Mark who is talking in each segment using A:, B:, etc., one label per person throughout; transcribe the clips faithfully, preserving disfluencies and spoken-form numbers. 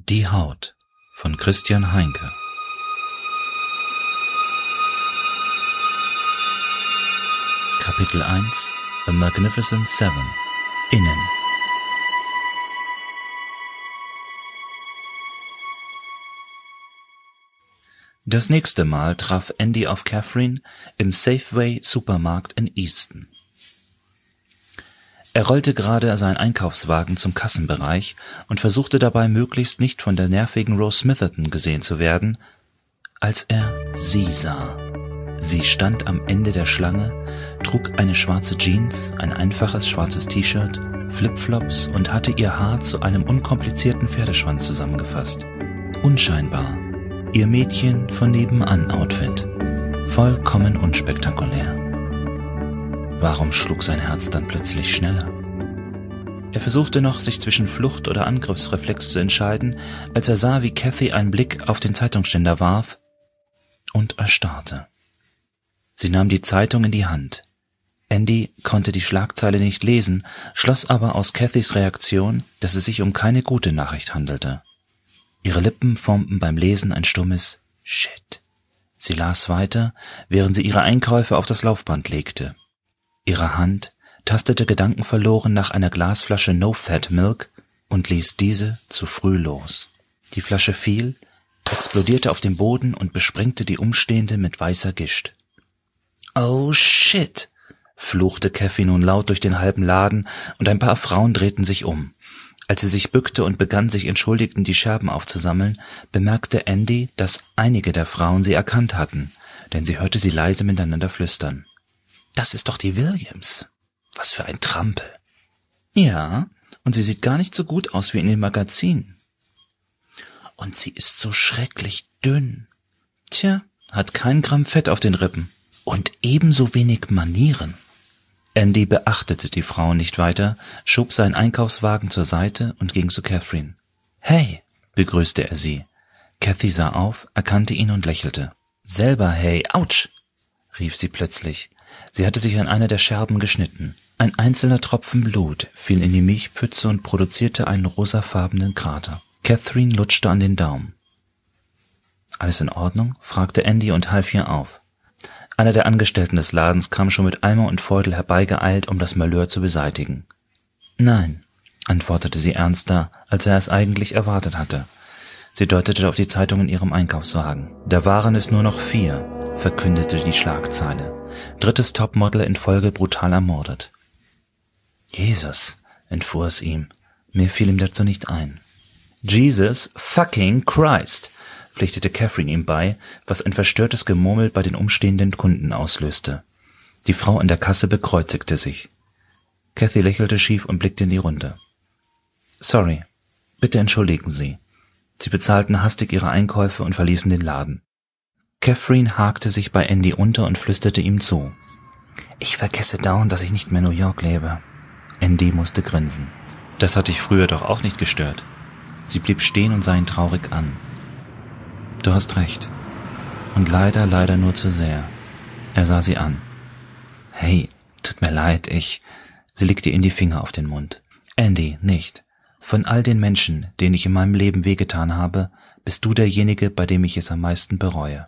A: Die Haut von Christian Heinke. Kapitel eins A Magnificent Seven. Innen. Das nächste Mal traf Andy auf Catherine im Safeway Supermarkt in Easton. Er rollte gerade seinen Einkaufswagen zum Kassenbereich und versuchte dabei möglichst nicht von der nervigen Rose Smitherton gesehen zu werden, als er sie sah. Sie stand am Ende der Schlange, trug eine schwarze Jeans, ein einfaches schwarzes T-Shirt, Flipflops und hatte ihr Haar zu einem unkomplizierten Pferdeschwanz zusammengefasst. Unscheinbar. Ihr Mädchen von nebenan Outfit. Vollkommen unspektakulär. Warum schlug sein Herz dann plötzlich schneller? Er versuchte noch, sich zwischen Flucht oder Angriffsreflex zu entscheiden, als er sah, wie Cathy einen Blick auf den Zeitungsständer warf und erstarrte. Sie nahm die Zeitung in die Hand. Andy konnte die Schlagzeile nicht lesen, schloss aber aus Cathys Reaktion, dass es sich um keine gute Nachricht handelte. Ihre Lippen formten beim Lesen ein stummes Shit. Sie las weiter, während sie ihre Einkäufe auf das Laufband legte. Ihre Hand tastete gedankenverloren nach einer Glasflasche No-Fat Milk und ließ diese zu früh los. Die Flasche fiel, explodierte auf dem Boden und besprengte die Umstehenden mit weißer Gischt. »Oh shit«, fluchte Cathy nun laut durch den halben Laden, und ein paar Frauen drehten sich um. Als sie sich bückte und begann, sich entschuldigend die Scherben aufzusammeln, bemerkte Andy, dass einige der Frauen sie erkannt hatten, denn sie hörte sie leise miteinander flüstern. »Das ist doch die Williams. Was für ein Trampel.« »Ja, und sie sieht gar nicht so gut aus wie in den Magazinen.« »Und sie ist so schrecklich dünn. Tja, hat kein Gramm Fett auf den Rippen. Und ebenso wenig Manieren.« Andy beachtete die Frau nicht weiter, schob seinen Einkaufswagen zur Seite und ging zu Catherine. »Hey«, begrüßte er sie. Cathy sah auf, erkannte ihn und lächelte. »Selber hey, ouch«, rief sie plötzlich. Sie hatte sich an einer der Scherben geschnitten. Ein einzelner Tropfen Blut fiel in die Milchpfütze und produzierte einen rosafarbenen Krater. Catherine lutschte an den Daumen. »Alles in Ordnung?« fragte Andy und half ihr auf. Einer der Angestellten des Ladens kam schon mit Eimer und Feudel herbeigeeilt, um das Malheur zu beseitigen. »Nein«, antwortete sie ernster, als er es eigentlich erwartet hatte. Sie deutete auf die Zeitung in ihrem Einkaufswagen. »Da waren es nur noch vier«, verkündete die Schlagzeile. »Drittes Topmodel in Folge brutal ermordet.« »Jesus«, entfuhr es ihm. Mehr fiel ihm dazu nicht ein. »Jesus fucking Christ«, pflichtete Catherine ihm bei, was ein verstörtes Gemurmel bei den umstehenden Kunden auslöste. Die Frau an der Kasse bekreuzigte sich. Cathy lächelte schief und blickte in die Runde. »Sorry, bitte entschuldigen Sie.« Sie bezahlten hastig ihre Einkäufe und verließen den Laden. Catherine hakte sich bei Andy unter und flüsterte ihm zu. »Ich vergesse dauernd, dass ich nicht mehr in New York lebe.« Andy musste grinsen. »Das hat dich früher doch auch nicht gestört.« Sie blieb stehen und sah ihn traurig an. »Du hast recht. Und leider, leider nur zu sehr.« Er sah sie an. »Hey, tut mir leid, ich...« Sie legte ihm die Finger auf den Mund. »Andy, nicht. Von all den Menschen, denen ich in meinem Leben wehgetan habe, bist du derjenige, bei dem ich es am meisten bereue.«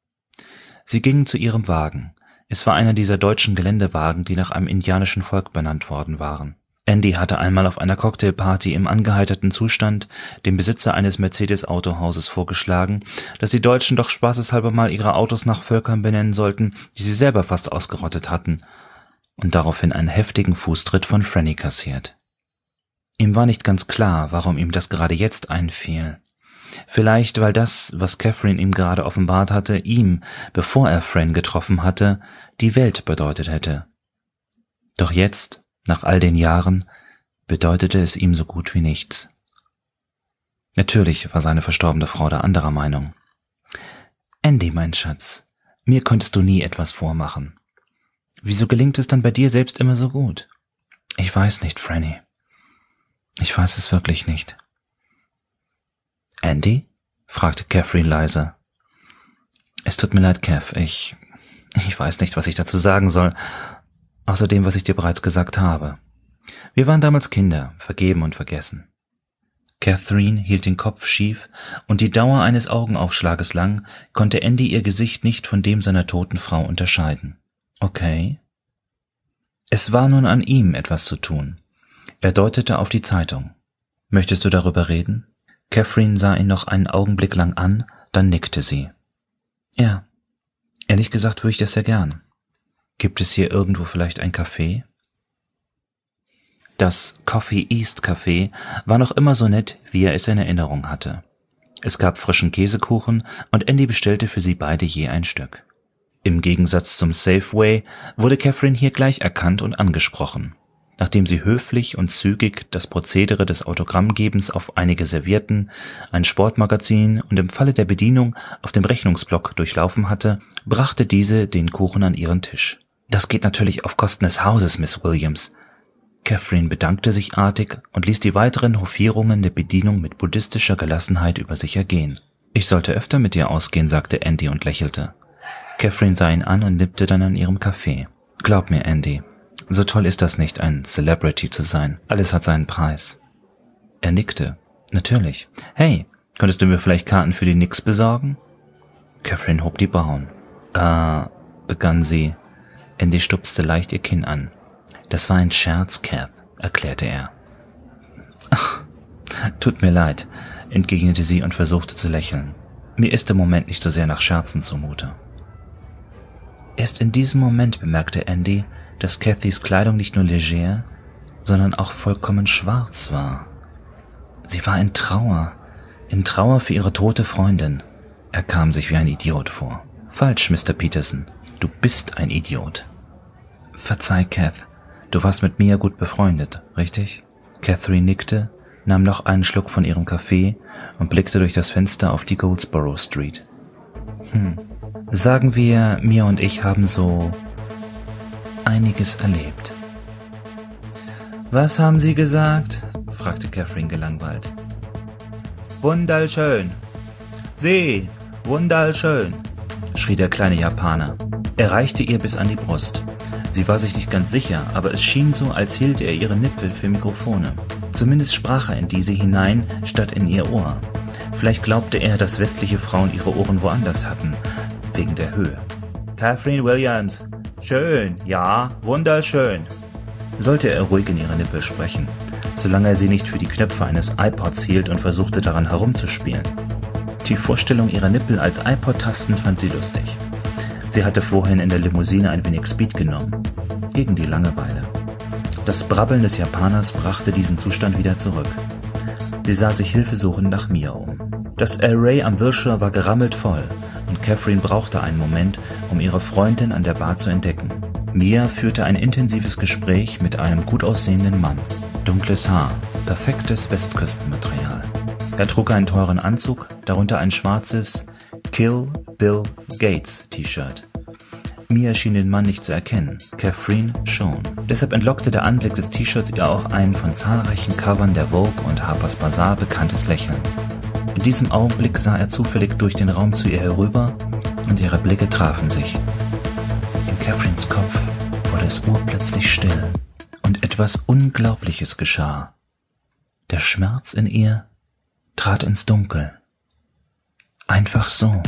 A: Sie gingen zu ihrem Wagen. Es war einer dieser deutschen Geländewagen, die nach einem indianischen Volk benannt worden waren. Andy hatte einmal auf einer Cocktailparty im angeheiterten Zustand dem Besitzer eines Mercedes-Autohauses vorgeschlagen, dass die Deutschen doch spaßeshalber mal ihre Autos nach Völkern benennen sollten, die sie selber fast ausgerottet hatten, und daraufhin einen heftigen Fußtritt von Franny kassiert. Ihm war nicht ganz klar, warum ihm das gerade jetzt einfiel. Vielleicht, weil das, was Catherine ihm gerade offenbart hatte, ihm, bevor er Fran getroffen hatte, die Welt bedeutet hätte. Doch jetzt, nach all den Jahren, bedeutete es ihm so gut wie nichts. Natürlich war seine verstorbene Frau da anderer Meinung. »Andy, mein Schatz, mir konntest du nie etwas vormachen. Wieso gelingt es dann bei dir selbst immer so gut?« »Ich weiß nicht, Franny. Ich weiß es wirklich nicht.« »Andy?« fragte Catherine leise. »Es tut mir leid, Cath, ich... ich weiß nicht, was ich dazu sagen soll, außer dem, was ich dir bereits gesagt habe. Wir waren damals Kinder, vergeben und vergessen.« Catherine hielt den Kopf schief, und die Dauer eines Augenaufschlages lang konnte Andy ihr Gesicht nicht von dem seiner toten Frau unterscheiden. Okay. Es war nun an ihm, etwas zu tun. Er deutete auf die Zeitung. »Möchtest du darüber reden?« Catherine sah ihn noch einen Augenblick lang an, dann nickte sie. »Ja, ehrlich gesagt würde ich das sehr gern. Gibt es hier irgendwo vielleicht ein Café?« Das Coffee East Café war noch immer so nett, wie er es in Erinnerung hatte. Es gab frischen Käsekuchen und Andy bestellte für sie beide je ein Stück. Im Gegensatz zum Safeway wurde Catherine hier gleich erkannt und angesprochen. Nachdem sie höflich und zügig das Prozedere des Autogrammgebens auf einige Servietten, ein Sportmagazin und im Falle der Bedienung auf dem Rechnungsblock durchlaufen hatte, brachte diese den Kuchen an ihren Tisch. »Das geht natürlich auf Kosten des Hauses, Miss Williams.« Catherine bedankte sich artig und ließ die weiteren Hofierungen der Bedienung mit buddhistischer Gelassenheit über sich ergehen. »Ich sollte öfter mit dir ausgehen«, sagte Andy und lächelte. Catherine sah ihn an und nippte dann an ihrem Kaffee. »Glaub mir, Andy, so toll ist das nicht, ein Celebrity zu sein. Alles hat seinen Preis.« Er nickte. »Natürlich. Hey, könntest du mir vielleicht Karten für die Knicks besorgen?« Catherine hob die Brauen. »Ah«, begann sie. Andy stupste leicht ihr Kinn an. »Das war ein Scherz, Cath«, erklärte er. »Ach, tut mir leid«, entgegnete sie und versuchte zu lächeln. »Mir ist im Moment nicht so sehr nach Scherzen zumute.« Erst in diesem Moment bemerkte Andy, dass Cathys Kleidung nicht nur leger, sondern auch vollkommen schwarz war. Sie war in Trauer, in Trauer für ihre tote Freundin. Er kam sich wie ein Idiot vor. »Falsch, Mister Peterson, du bist ein Idiot.« »Verzeih, Cath, du warst mit Mia gut befreundet, richtig?« Catherine nickte, nahm noch einen Schluck von ihrem Kaffee und blickte durch das Fenster auf die Goldsboro Street. »Hm, sagen wir, Mia und ich haben so einiges erlebt.« »Was haben Sie gesagt?« fragte Catherine gelangweilt. »Wunderschön. Sieh, wunderschön«, schrie der kleine Japaner. Er reichte ihr bis an die Brust. Sie war sich nicht ganz sicher, aber es schien so, als hielt er ihre Nippel für Mikrofone. Zumindest sprach er in diese hinein, statt in ihr Ohr. Vielleicht glaubte er, dass westliche Frauen ihre Ohren woanders hatten, wegen der Höhe. »Catherine Williams, schön, ja, wunderschön«, sollte er ruhig in ihre Nippel sprechen, solange er sie nicht für die Knöpfe eines iPods hielt und versuchte daran herumzuspielen. Die Vorstellung ihrer Nippel als iPod-Tasten fand sie lustig. Sie hatte vorhin in der Limousine ein wenig Speed genommen, gegen die Langeweile. Das Brabbeln des Japaners brachte diesen Zustand wieder zurück. Sie sah sich hilfesuchend nach Mia um. Das Array am Wilshire war gerammelt voll und Catherine brauchte einen Moment, um ihre Freundin an der Bar zu entdecken. Mia führte ein intensives Gespräch mit einem gut aussehenden Mann. Dunkles Haar, perfektes Westküstenmaterial. Er trug einen teuren Anzug, darunter ein schwarzes Kill Bill Gates T-Shirt. Mia schien den Mann nicht zu erkennen, Catherine schon. Deshalb entlockte der Anblick des T-Shirts ihr auch ein von zahlreichen Covern der Vogue und Harper's Bazaar bekanntes Lächeln. In diesem Augenblick sah er zufällig durch den Raum zu ihr herüber und ihre Blicke trafen sich. In Catherines Kopf wurde es urplötzlich still und etwas Unglaubliches geschah. Der Schmerz in ihr trat ins Dunkel. Einfach so.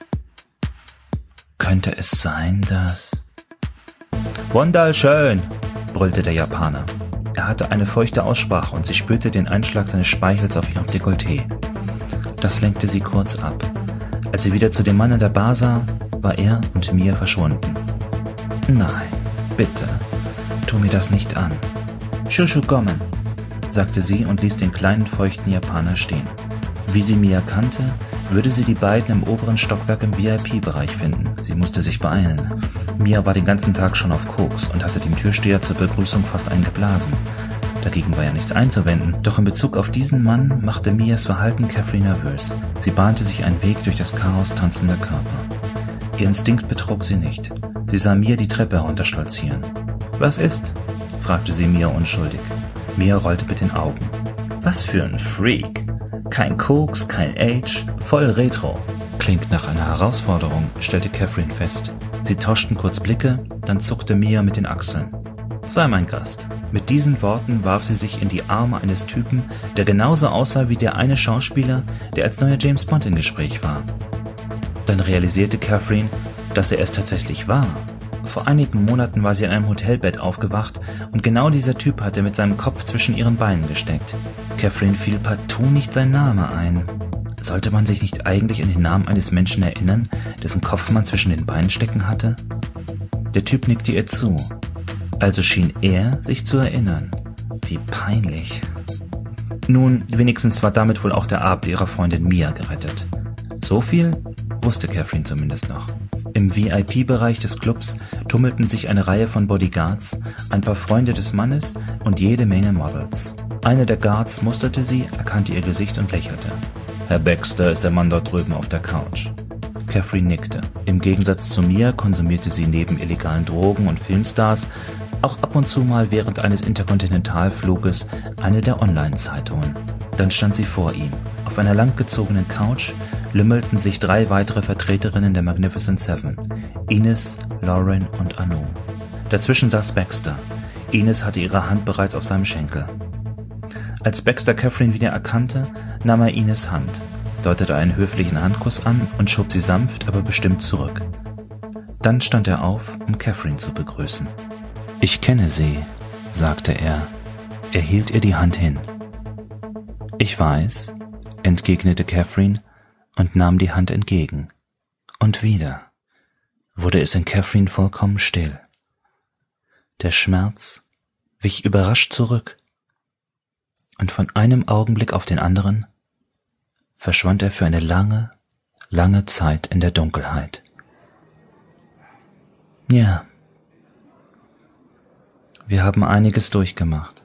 A: Könnte es sein, dass... »Wunderschön«, brüllte der Japaner. Er hatte eine feuchte Aussprache und sie spürte den Einschlag seines Speichels auf ihrem Dekolleté. Das lenkte sie kurz ab. Als sie wieder zu dem Mann in der Bar sah, war er und Mia verschwunden. »Nein, bitte, tu mir das nicht an.« »Shushu kommen«, sagte sie und ließ den kleinen feuchten Japaner stehen. Wie sie Mia kannte, würde sie die beiden im oberen Stockwerk im V I P-Bereich finden. Sie musste sich beeilen. Mia war den ganzen Tag schon auf Koks und hatte dem Türsteher zur Begrüßung fast eingeblasen. Dagegen war ja nichts einzuwenden, doch in Bezug auf diesen Mann machte Mias Verhalten Catherine nervös. Sie bahnte sich einen Weg durch das Chaos tanzender Körper. Ihr Instinkt betrog sie nicht. Sie sah Mia die Treppe herunterstolzieren. »Was ist?« fragte sie Mia unschuldig. Mia rollte mit den Augen. »Was für ein Freak! Kein Koks, kein Age, voll Retro.« »Klingt nach einer Herausforderung«, stellte Catherine fest. Sie tauschten kurz Blicke, dann zuckte Mia mit den Achseln. Sei mein Gast. Mit diesen Worten warf sie sich in die Arme eines Typen, der genauso aussah wie der eine Schauspieler, der als neuer James Bond im Gespräch war. Dann realisierte Catherine, dass er es tatsächlich war. Vor einigen Monaten war sie in einem Hotelbett aufgewacht und genau dieser Typ hatte mit seinem Kopf zwischen ihren Beinen gesteckt. Catherine fiel partout nicht sein Name ein. Sollte man sich nicht eigentlich an den Namen eines Menschen erinnern, dessen Kopf man zwischen den Beinen stecken hatte? Der Typ nickte ihr zu. Also schien er sich zu erinnern. Wie peinlich. Nun, wenigstens war damit wohl auch der Abend ihrer Freundin Mia gerettet. So viel wusste Catherine zumindest noch. Im V I P-Bereich des Clubs tummelten sich eine Reihe von Bodyguards, ein paar Freunde des Mannes und jede Menge Models. Einer der Guards musterte sie, erkannte ihr Gesicht und lächelte. Herr Baxter ist der Mann dort drüben auf der Couch. Catherine nickte. Im Gegensatz zu Mia konsumierte sie neben illegalen Drogen und Filmstars auch ab und zu mal während eines Interkontinentalfluges eine der Online-Zeitungen. Dann stand sie vor ihm. Auf einer langgezogenen Couch lümmelten sich drei weitere Vertreterinnen der Magnificent Seven, Ines, Lauren und Anu. Dazwischen saß Baxter. Ines hatte ihre Hand bereits auf seinem Schenkel. Als Baxter Catherine wieder erkannte, nahm er Ines Hand, deutete einen höflichen Handkuss an und schob sie sanft, aber bestimmt zurück. Dann stand er auf, um Catherine zu begrüßen. »Ich kenne Sie«, sagte er. Er hielt ihr die Hand hin. »Ich weiß«, entgegnete Catherine und nahm die Hand entgegen. Und wieder wurde es in Catherine vollkommen still. Der Schmerz wich überrascht zurück, und von einem Augenblick auf den anderen verschwand er für eine lange, lange Zeit in der Dunkelheit. Ja, wir haben einiges durchgemacht.